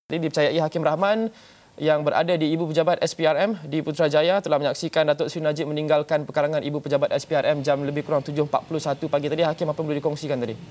Dipercayai Hakim Rahman yang berada di Ibu Pejabat SPRM di Putrajaya telah menyaksikan Datuk Seri Najib meninggalkan pekarangan Ibu Pejabat SPRM jam lebih kurang 7.41 pagi tadi. Hakim, apa boleh dikongsikan tadi?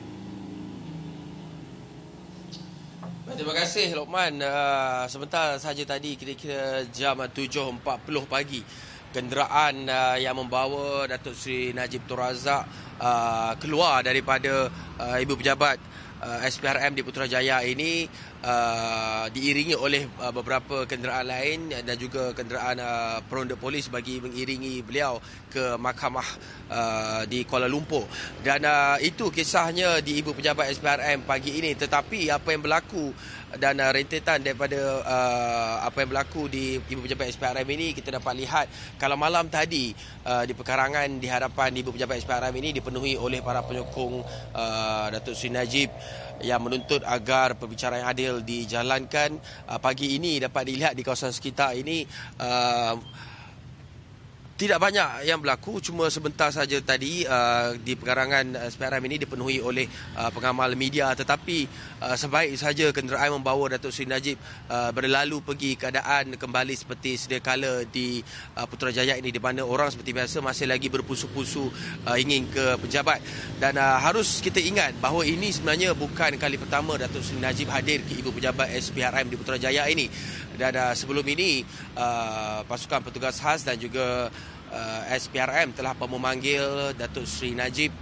Terima kasih Lokman. Sebentar saja tadi kira-kira jam 7.40 pagi, kenderaan yang membawa Datuk Seri Najib Tun Razak keluar daripada Ibu Pejabat SPRM di Putrajaya ini diiringi oleh beberapa kenderaan lain dan juga kenderaan peronda polis bagi mengiringi beliau ke mahkamah di Kuala Lumpur. Dan itu kisahnya di Ibu Pejabat SPRM pagi ini. Tetapi apa yang berlaku dan rentetan daripada apa yang berlaku di Ibu Pejabat SPRM ini, kita dapat lihat kalau malam tadi di pekarangan di hadapan Ibu Pejabat SPRM ini dipenuhi oleh para penyokong Datuk Seri Najib yang menuntut agar perbicaraan yang adil dijalankan. Pagi ini dapat dilihat di kawasan sekitar ini tidak banyak yang berlaku, cuma sebentar saja tadi di pekarangan SPRM ini dipenuhi oleh pengamal media. Tetapi sebaik saja kenderaan membawa Datuk Seri Najib berlalu pergi, keadaan kembali seperti sedia kala di Putrajaya ini, di mana orang seperti biasa masih lagi berpusu-pusu ingin ke pejabat. Dan harus kita ingat bahawa ini sebenarnya bukan kali pertama Datuk Seri Najib hadir ke Ibu Pejabat SPRM di Putrajaya ini. Dan sebelum ini pasukan petugas khas dan juga SPRM telah memanggil Datuk Seri Najib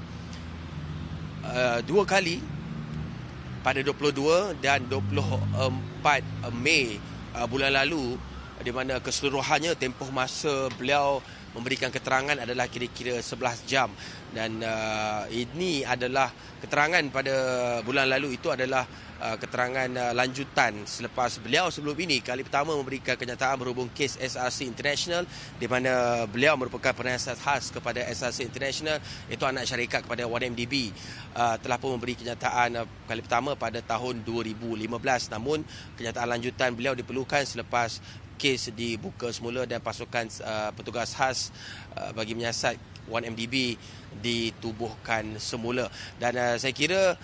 dua kali pada 22 dan 24 Mei bulan lalu, di mana keseluruhannya tempoh masa beliau memberikan keterangan adalah kira-kira 11 jam. Dan ini adalah keterangan pada bulan lalu, itu adalah keterangan lanjutan selepas beliau sebelum ini kali pertama memberikan kenyataan berhubung kes SRC International, di mana beliau merupakan penasihat khas kepada SRC International, itu anak syarikat kepada 1MDB. Telah pun memberi kenyataan kali pertama pada tahun 2015. Namun kenyataan lanjutan beliau diperlukan selepas kes dibuka semula dan pasukan petugas khas bagi menyiasat 1MDB ditubuhkan semula. Dan saya kira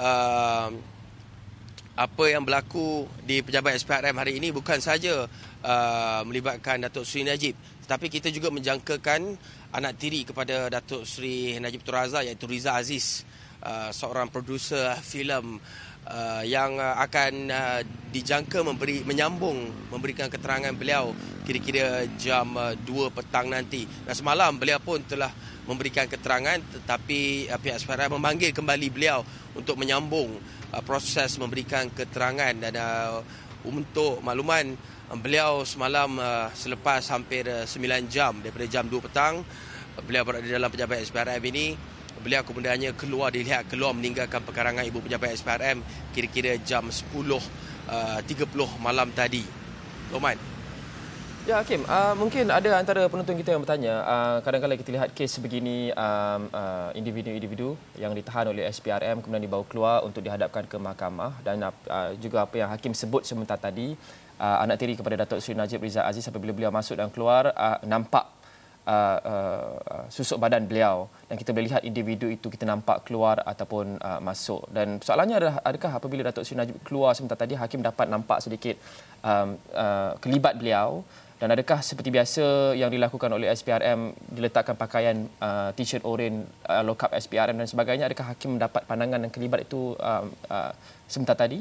apa yang berlaku di Pejabat SPRM hari ini bukan saja melibatkan Datuk Seri Najib, tetapi kita juga menjangkakan anak tiri kepada Datuk Seri Najib Tun Razak, iaitu Riza Aziz, seorang produser filem yang akan dijangka memberikan keterangan beliau kira-kira jam 2 petang nanti. Dan semalam beliau pun telah memberikan keterangan, tetapi pihak SPRM memanggil kembali beliau untuk menyambung proses memberikan keterangan. Dan untuk makluman, beliau semalam selepas hampir 9 jam daripada jam 2 petang beliau berada dalam Pejabat SPRM ini, beliau kemudiannya dilihat keluar meninggalkan pekarangan Ibu Pejabat SPRM kira-kira jam 10.30 malam tadi. Loman. Ya, Hakim, mungkin ada antara penonton kita yang bertanya, kadang-kadang kita lihat kes sebegini, individu-individu yang ditahan oleh SPRM kemudian dibawa keluar untuk dihadapkan ke mahkamah, dan juga apa yang Hakim sebut sebentar tadi, anak tiri kepada Datuk Seri Najib, Riza Aziz, apabila beliau masuk dan keluar nampak susuk badan beliau, dan kita boleh lihat individu itu kita nampak keluar ataupun masuk. Dan soalannya adalah, adakah apabila Datuk Seri Najib keluar sebentar tadi, Hakim dapat nampak sedikit kelibat beliau, dan adakah seperti biasa yang dilakukan oleh SPRM diletakkan pakaian t-shirt oranye lokap SPRM dan sebagainya, adakah Hakim mendapat pandangan dan kelibat itu sebentar tadi?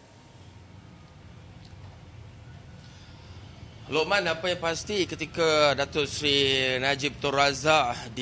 Lokman, apa yang pasti ketika Datuk Seri Najib Tun Razak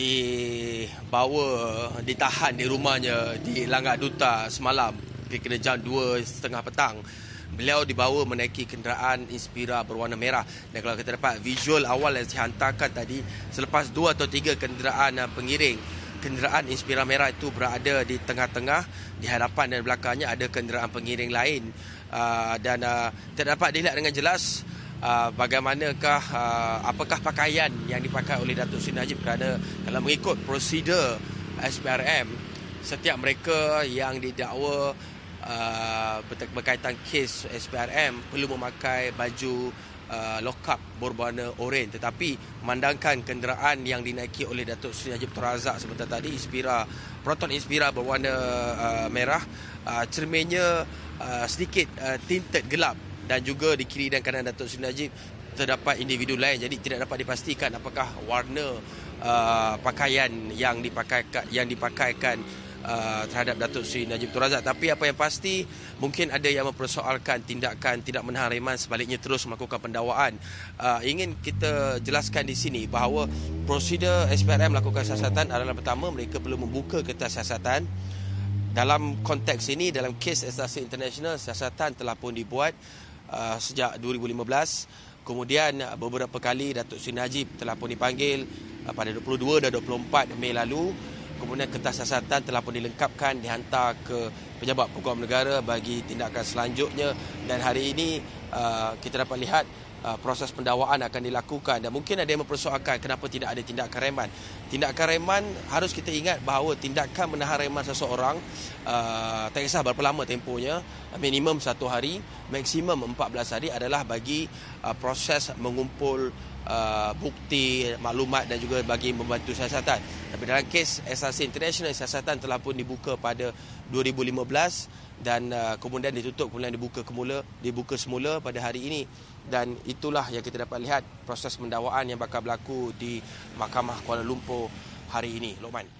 ditahan di rumahnya di Langgar Duta semalam kira-kira jam 2.30 petang, beliau dibawa menaiki kenderaan Inspira berwarna merah. Dan kalau kita dapat visual awal yang dihantarkan tadi, selepas 2 atau 3 kenderaan pengiring, kenderaan Inspira merah itu berada di tengah-tengah, di hadapan dan belakangnya ada kenderaan pengiring lain. Dan tidak dapat dilihat dengan jelas bagaimanakah apakah pakaian yang dipakai oleh Datuk Seri Najib, kerana kalau mengikut prosedur SPRM, setiap mereka yang didakwa berkaitan kes SPRM perlu memakai baju lokap berwarna oranye, tetapi memandangkan kenderaan yang dinaiki oleh Datuk Seri Najib Tun Razak sebentar tadi, Proton Inspira berwarna merah, cerminnya sedikit tinted gelap, dan juga di kiri dan kanan Datuk Seri Najib terdapat individu lain, jadi tidak dapat dipastikan apakah warna pakaian yang dipakaikan terhadap Datuk Seri Najib Tun Razak. Tapi apa yang pasti, mungkin ada yang mempersoalkan tindakan tidak menahan reman, sebaliknya terus melakukan pendakwaan. Ingin kita jelaskan di sini bahawa prosedur SPRM melakukan siasatan adalah, pertama, mereka perlu membuka kertas siasatan. Dalam konteks ini, dalam kes SRC International, siasatan telah pun dibuat sejak 2015. Kemudian beberapa kali Datuk Seri Najib telah pun dipanggil pada 22 dan 24 Mei lalu. Kemudian kertas siasatan telah pun dilengkapkan, dihantar ke Pejabat Peguam Negara bagi tindakan selanjutnya, dan hari ini kita dapat lihat proses pendakwaan akan dilakukan. Dan mungkin ada yang mempersoalkan kenapa tidak ada tindakan reman. Tindakan reman, harus kita ingat bahawa tindakan menahan reman seseorang tak kisah berapa lama tempohnya, minimum 1 hari, maksimum 14 hari, adalah bagi proses mengumpul bukti, maklumat dan juga bagi membantu siasatan. Tapi dalam kes SRC International, siasatan telah pun dibuka pada 2015 dan kemudian ditutup, kemudian dibuka semula pada hari ini. Dan itulah yang kita dapat lihat proses pendakwaan yang bakal berlaku di Mahkamah Kuala Lumpur hari ini, Lokman.